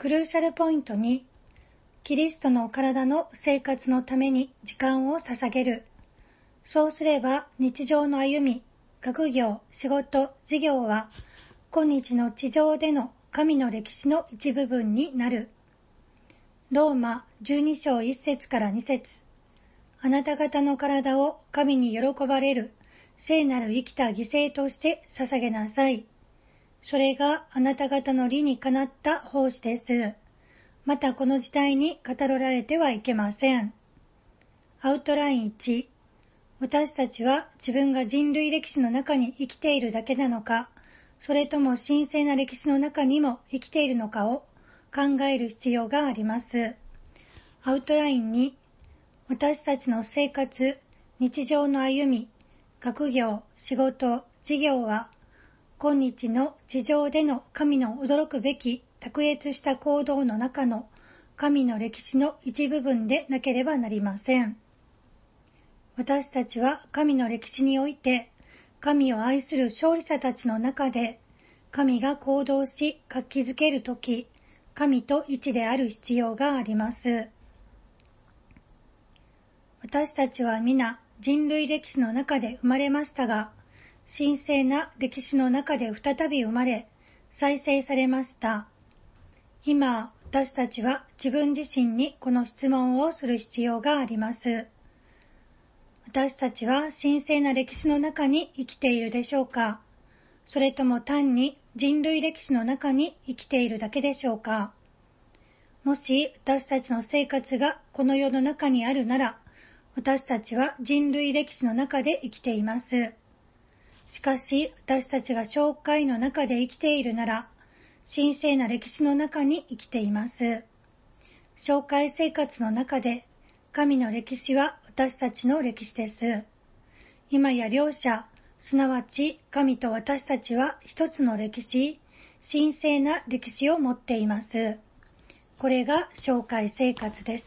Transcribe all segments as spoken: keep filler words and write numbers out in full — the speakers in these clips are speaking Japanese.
クルーシャルポイントに、キリストの体の生活のために時間を捧げる。そうすれば日常の歩み、学業、仕事、事業は今日の地上での神の歴史の一部分になる。ローマじゅうに章いち節からに節。あなた方の体を神に喜ばれる聖なる生きた犠牲として捧げなさい。それがあなた方の理にかなった奉仕です。またこの時代に語られてはいけません。アウトラインいち、私たちは自分が人類歴史の中に生きているだけなのか、それとも神聖な歴史の中にも生きているのかを考える必要があります。アウトラインに、私たちの生活、日常の歩み、学業、仕事、事業は、今日の地上での神の驚くべき卓越した行動の中の神の歴史の一部分でなければなりません。私たちは神の歴史において、神を愛する勝利者たちの中で、神が行動し活気づけるとき、神と一である必要があります。私たちは皆人類歴史の中で生まれましたが、神聖な歴史の中で再び生まれ、再生されました。今、私たちは自分自身にこの質問をする必要があります。私たちは神聖な歴史の中に生きているでしょうか？それとも単に人類歴史の中に生きているだけでしょうか？もし私たちの生活がこの世の中にあるなら、私たちは人類歴史の中で生きています。しかし、私たちが教会の中で生きているなら、神聖な歴史の中に生きています。教会生活の中で、神の歴史は私たちの歴史です。今や両者、すなわち神と私たちは一つの歴史、神聖な歴史を持っています。これが教会生活です。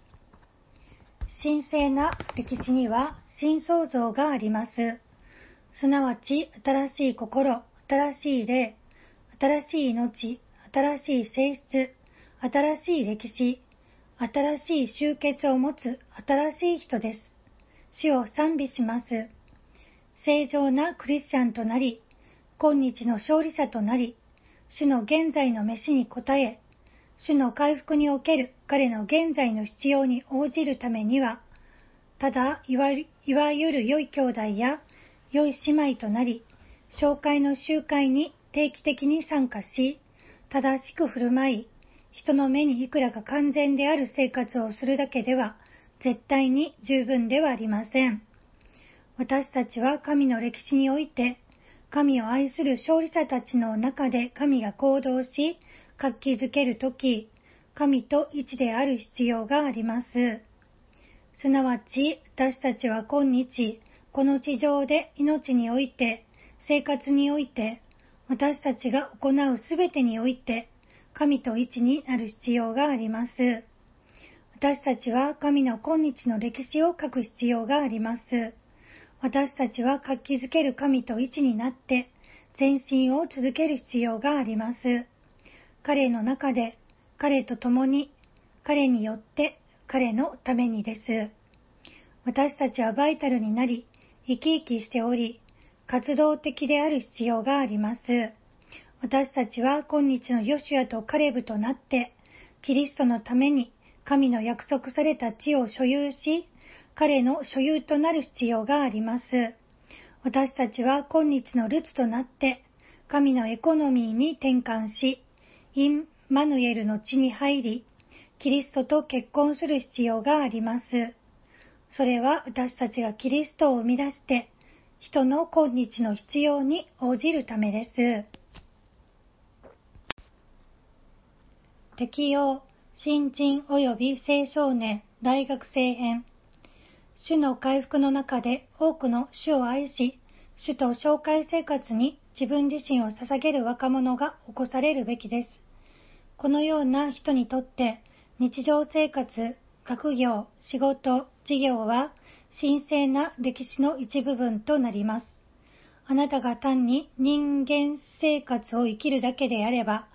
神聖な歴史には新創造があります。すなわち新しい心、新しい霊、新しい命、新しい性質、新しい歴史、新しい集結を持つ新しい人です。主を賛美します。正常なクリスチャンとなり、今日の勝利者となり、主の現在の召しに応え、主の回復における彼の現在の必要に応じるためには、ただいわゆる、いわゆる良い兄弟や良い姉妹となり、教会の集会に定期的に参加し、正しく振る舞い、人の目にいくらか完全である生活をするだけでは、絶対に十分ではありません。私たちは神の歴史において、神を愛する勝利者たちの中で神が行動し、活気づけるとき、神と一である必要があります。すなわち、私たちは今日、この地上で命において、生活において、私たちが行うすべてにおいて、神と一になる必要があります。私たちは神の今日の歴史を書く必要があります。私たちは活気づける神と一になって、前進を続ける必要があります。彼の中で、彼と共に、彼によって、彼のためにです。私たちはバイタルになり、生き生きしており、活動的である必要があります。私たちは今日のヨシュアとカレブとなって、キリストのために神の約束された地を所有し、彼の所有となる必要があります。私たちは今日のルツとなって、神のエコノミーに転換し、インマヌエルの地に入り、キリストと結婚する必要があります。それは私たちがキリストを生み出して、人の今日の必要に応じるためです。適用、新人及び青少年、大学生編。主の回復の中で多くの主を愛し、主と教会生活に自分自身を捧げる若者が起こされるべきです。このような人にとって、日常生活、学業、仕事、事業は神聖な歴史の一部分となります。あなたが単に人間生活を生きるだけであれば、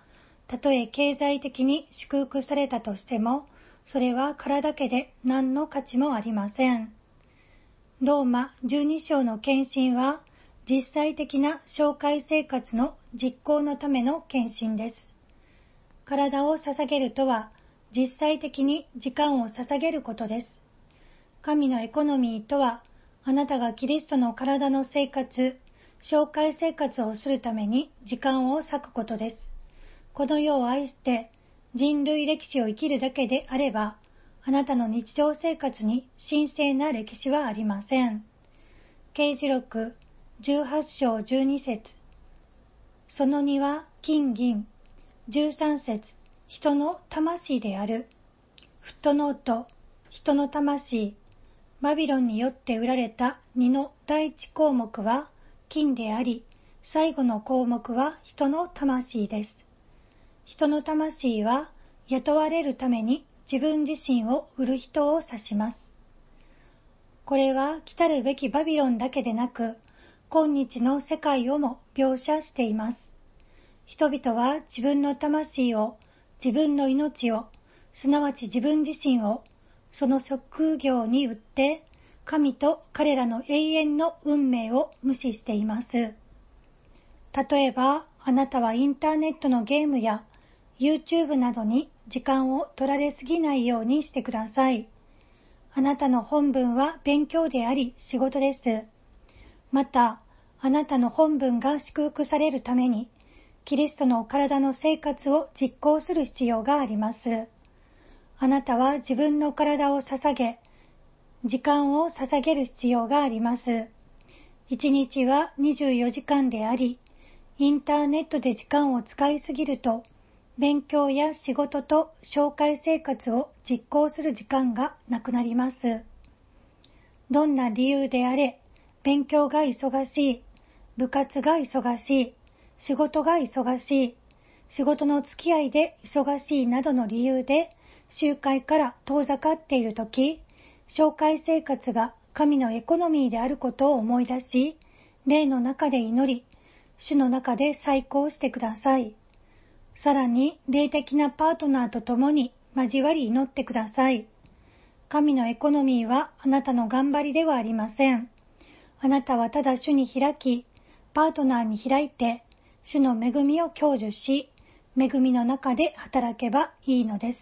たとえ経済的に祝福されたとしても、それは殻だけで何の価値もありません。ローマじゅうに章の献身は、実際的な紹介生活の実行のための献身です。体を捧げるとは、実際的に時間を捧げることです。神のエコノミーとは、あなたがキリストの体の生活、紹介生活をするために時間を割くことです。この世を愛して人類歴史を生きるだけであれば、あなたの日常生活に神聖な歴史はありません。啓示録じゅうはち章じゅうに節。そのには金銀。じゅうさん節。人の魂である。フットノート。人の魂。バビロンによって売られたにの第一項目は金であり、最後の項目は人の魂です。人の魂は雇われるために自分自身を売る人を指します。これは来たるべきバビロンだけでなく、今日の世界をも描写しています。人々は自分の魂を、自分の命を、すなわち自分自身を、その職業に売って、神と彼らの永遠の運命を無視しています。例えば、あなたはインターネットのゲームや YouTube などに時間を取られすぎないようにしてください。あなたの本分は勉強であり仕事です。また、あなたの本分が祝福されるために、キリストの体の生活を実行する必要があります。あなたは自分の体を捧げ、時間を捧げる必要があります。一日はにじゅうよじかんであり、インターネットで時間を使いすぎると、勉強や仕事と紹介生活を実行する時間がなくなります。どんな理由であれ、勉強が忙しい、部活が忙しい、仕事が忙しい、仕事の付き合いで忙しいなどの理由で集会から遠ざかっているとき、紹介生活が神のエコノミーであることを思い出し、霊の中で祈り、主の中で再興してください。さらに、霊的なパートナーと共に交わり祈ってください。神のエコノミーはあなたの頑張りではありません。あなたはただ主に開き、パートナーに開いて、主の恵みを享受し、恵みの中で働けばいいのです。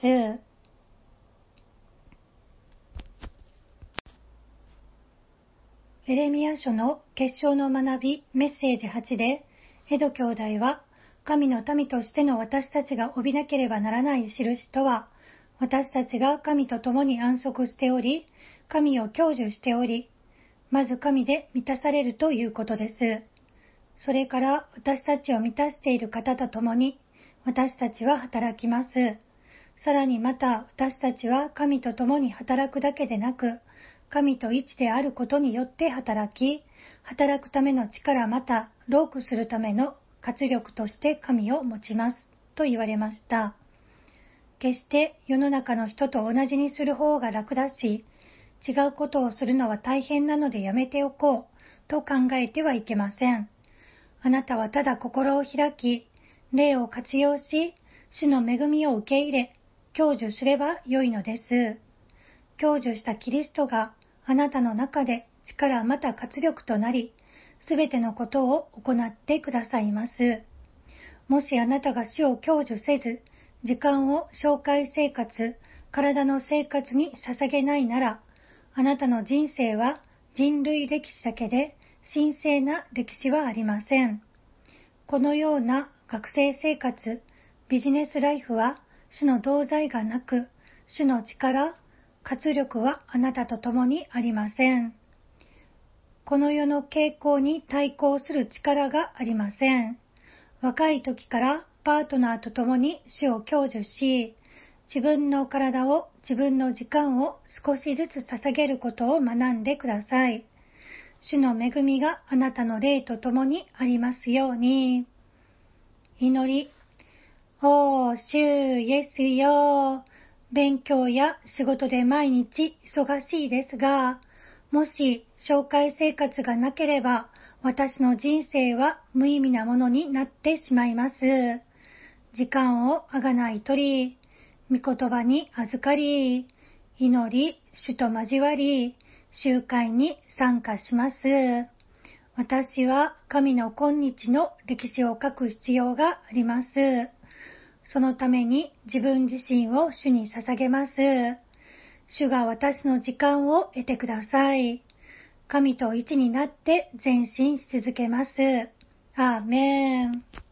エレミヤ書の結晶の学びメッセージはちで、エド兄弟は、神の民としての私たちが帯びなければならない印とは、私たちが神と共に安息しており、神を享受しており、まず神で満たされるということです。それから私たちを満たしている方と共に、私たちは働きます。さらにまた私たちは神と共に働くだけでなく、神と一であることによって働き、働くための力また労苦するための活力として神を持ちますと言われました。決して世の中の人と同じにする方が楽だし、違うことをするのは大変なのでやめておこうと考えてはいけません。あなたはただ心を開き、霊を活用し、主の恵みを受け入れ、享受すればよいのです。享受したキリストがあなたの中で力また活力となり、すべてのことを行ってくださいます。もしあなたが主を享受せず、時間を紹介生活、体の生活に捧げないなら、あなたの人生は人類歴史だけで神聖な歴史はありません。このような学生生活、ビジネスライフは主の同在がなく、主の力、活力はあなたと共にありません。この世の傾向に対抗する力がありません。若い時からパートナーと共に主を享受し、自分の体を、自分の時間を少しずつ捧げることを学んでください。主の恵みがあなたの霊と共にありますように。祈り。おー、主イエスよ。勉強や仕事で毎日忙しいですが、もし紹介生活がなければ、私の人生は無意味なものになってしまいます。 時間をあがない取り、御言葉に預かり、祈り、主と交わり、集会に参加します。私は神の今日の歴史を書く必要があります。そのために自分自身を主に捧げます。主が私の時間を得てください。神と一になって前進し続けます。アーメン。